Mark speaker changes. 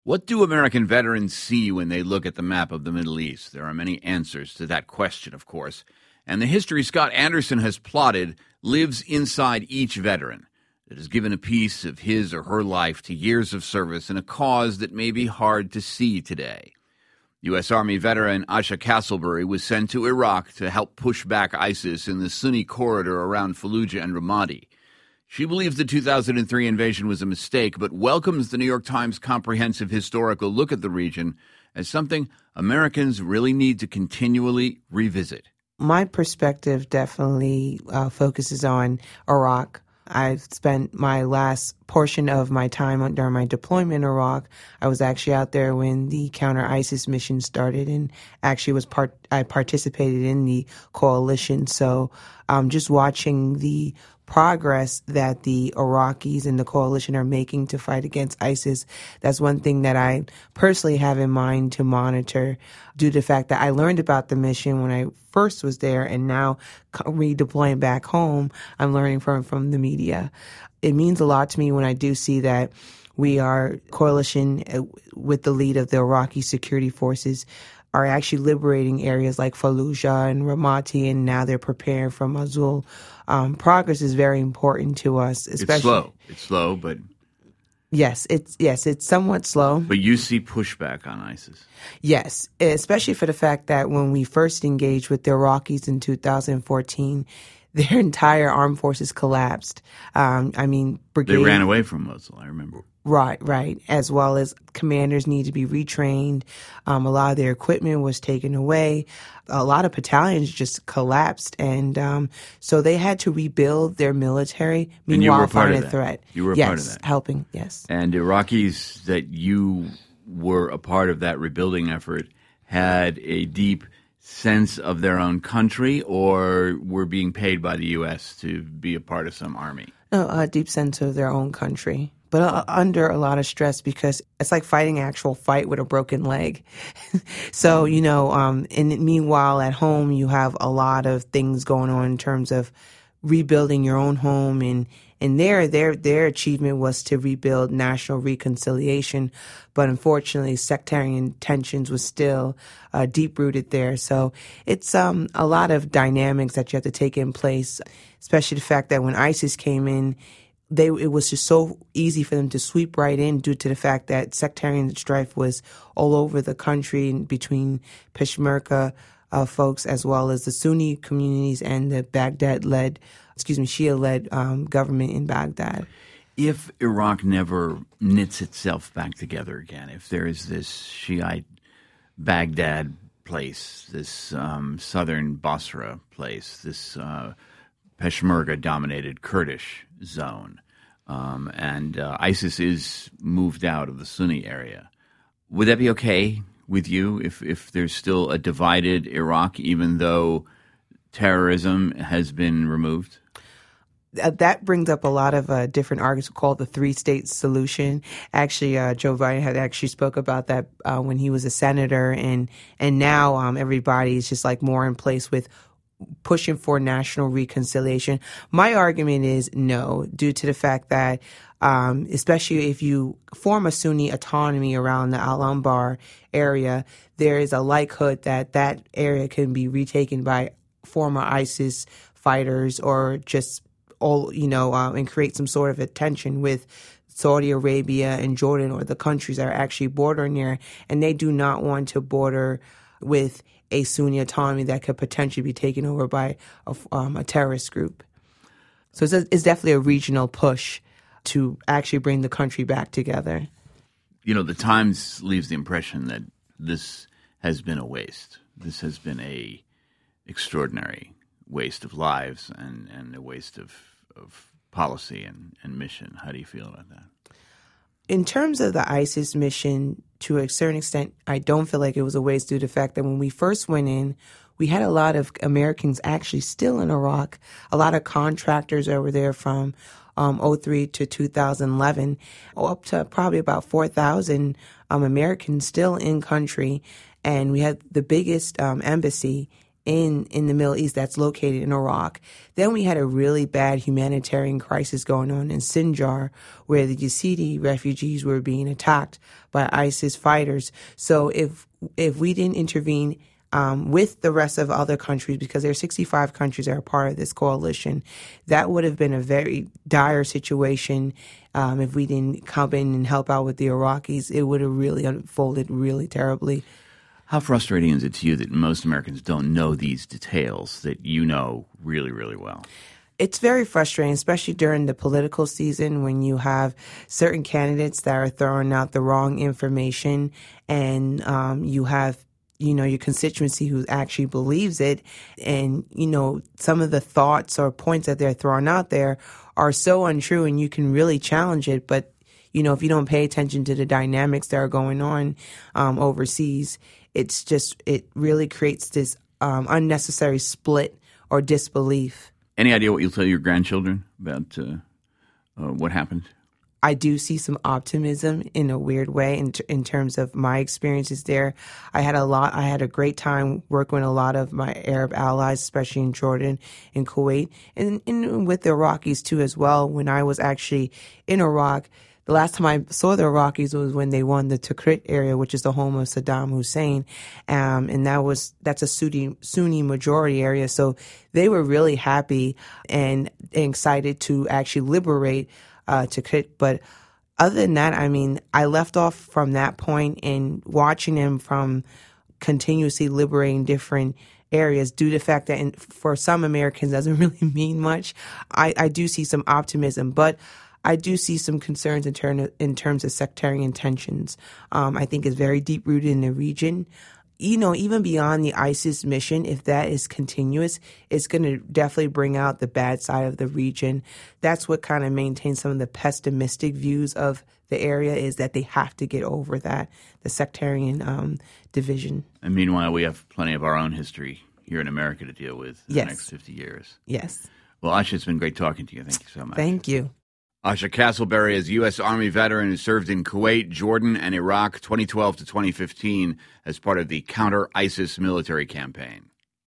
Speaker 1: What do American veterans see when they look at the map of the Middle East? There are many answers to that question, of course. And the history Scott Anderson has plotted lives inside each veteran. It has given a piece of his or her life to years of service in a cause that may be hard to see today. U.S. Army veteran Asha Castleberry was sent to Iraq to help push back ISIS in the Sunni corridor around Fallujah and Ramadi. She believes the 2003 invasion was a mistake, but welcomes the New York Times' comprehensive historical look at the region as something Americans really need to continually revisit.
Speaker 2: My perspective definitely focuses on Iraq. I've spent my last portion of my time during my deployment in Iraq. I was actually out there when the counter-ISIS mission started, and actually I participated in the coalition. So just watching the progress that the Iraqis and the coalition are making to fight against ISIS, that's one thing that I personally have in mind to monitor, due to the fact that I learned about the mission when I first was there, and now redeploying back home, I'm learning from the media. It means a lot to me when I do see that we are coalition with the lead of the Iraqi security forces are actually liberating areas like Fallujah and Ramadi, and now they're preparing for Mosul. Progress is very important to us. Especially,
Speaker 1: It's slow, but...
Speaker 2: Yes, it's somewhat slow.
Speaker 1: But you see pushback on ISIS.
Speaker 2: Yes, especially for the fact that when we first engaged with the Iraqis in 2014, their entire armed forces collapsed. Brigade...
Speaker 1: They ran away from Mosul, I remember.
Speaker 2: Right. As well as commanders need to be retrained. A lot of their equipment was taken away. A lot of battalions just collapsed. And so they had to rebuild their military. Meanwhile, find a threat.
Speaker 1: You were a part of that.
Speaker 2: Helping, yes.
Speaker 1: And Iraqis that you were a part of that rebuilding effort had a deep sense of their own country, or were being paid by the U.S. to be a part of some army?
Speaker 2: No, a deep sense of their own country, but under a lot of stress, because it's like fighting an actual fight with a broken leg. So, and meanwhile at home, you have a lot of things going on in terms of rebuilding your own home, and their achievement was to rebuild national reconciliation, but unfortunately sectarian tensions was still deep rooted there. So it's a lot of dynamics that you have to take in place, especially the fact that when ISIS came in, it was just so easy for them to sweep right in, due to the fact that sectarian strife was all over the country between Peshmerga folks as well as the Sunni communities and the Shia-led government in Baghdad.
Speaker 1: If Iraq never knits itself back together again, if there is this Shiite Baghdad place, this southern Basra place, this Peshmerga-dominated Kurdish zone, and ISIS is moved out of the Sunni area, would that be okay with you if there's still a divided Iraq, even though terrorism has been removed?
Speaker 2: That brings up a lot of different arguments called the three-state solution. Actually, Joe Biden had actually spoke about that when he was a senator, and now everybody is just like more in place with pushing for national reconciliation. My argument is no, due to the fact that especially if you form a Sunni autonomy around the Al-Anbar area, there is a likelihood that area can be retaken by former ISIS fighters, or just and create some sort of a tension with Saudi Arabia and Jordan, or the countries that are actually bordering there, and they do not want to border with a Sunni autonomy that could potentially be taken over by a terrorist group. So it's definitely a regional push to actually bring the country back together.
Speaker 1: The Times leaves the impression that this has been a waste. This has been a extraordinary waste of lives and a waste of policy and mission. How do you feel about that?
Speaker 2: In terms of the ISIS mission, to a certain extent, I don't feel like it was a waste, due to the fact that when we first went in, we had a lot of Americans actually still in Iraq, a lot of contractors over there from 2003 to 2011, up to probably about 4,000 Americans still in country. And we had the biggest embassy in the Middle East that's located in Iraq. Then we had a really bad humanitarian crisis going on in Sinjar, where the Yazidi refugees were being attacked by ISIS fighters. So if we didn't intervene with the rest of other countries, because there are 65 countries that are part of this coalition, that would have been a very dire situation. If we didn't come in and help out with the Iraqis, it would have really unfolded really terribly.
Speaker 1: How frustrating is it to you that most Americans don't know these details that you know really, really well?
Speaker 2: It's very frustrating, especially during the political season when you have certain candidates that are throwing out the wrong information, and you have your constituency who actually believes it. And, some of the thoughts or points that they're throwing out there are so untrue, and you can really challenge it. But, if you don't pay attention to the dynamics that are going on overseas, it really creates this unnecessary split or disbelief.
Speaker 1: Any idea what you'll tell your grandchildren about what happened?
Speaker 2: I do see some optimism in a weird way in terms of my experiences there. I had a great time working with a lot of my Arab allies, especially in Jordan and Kuwait, and with the Iraqis too as well. When I was actually in Iraq, the last time I saw the Iraqis was when they won the Tikrit area, which is the home of Saddam Hussein, and that's a Sunni majority area. So they were really happy and excited to actually liberate Tikrit. But other than that, I left off from that point and watching them from continuously liberating different areas due to the fact that for some Americans doesn't really mean much. I do see some optimism, but I do see some concerns in terms of sectarian tensions. I think it's very deep-rooted in the region. Even beyond the ISIS mission, if that is continuous, it's going to definitely bring out the bad side of the region. That's what kind of maintains some of the pessimistic views of the area, is that they have to get over that, the sectarian division.
Speaker 1: And meanwhile, we have plenty of our own history here in America to deal with in the next 50 years.
Speaker 2: Yes.
Speaker 1: Well, Asha, it's been great talking to you. Thank you so much.
Speaker 2: Thank you.
Speaker 1: Asha Castleberry is a U.S. Army veteran who served in Kuwait, Jordan, and Iraq 2012 to 2015 as part of the counter-ISIS military campaign.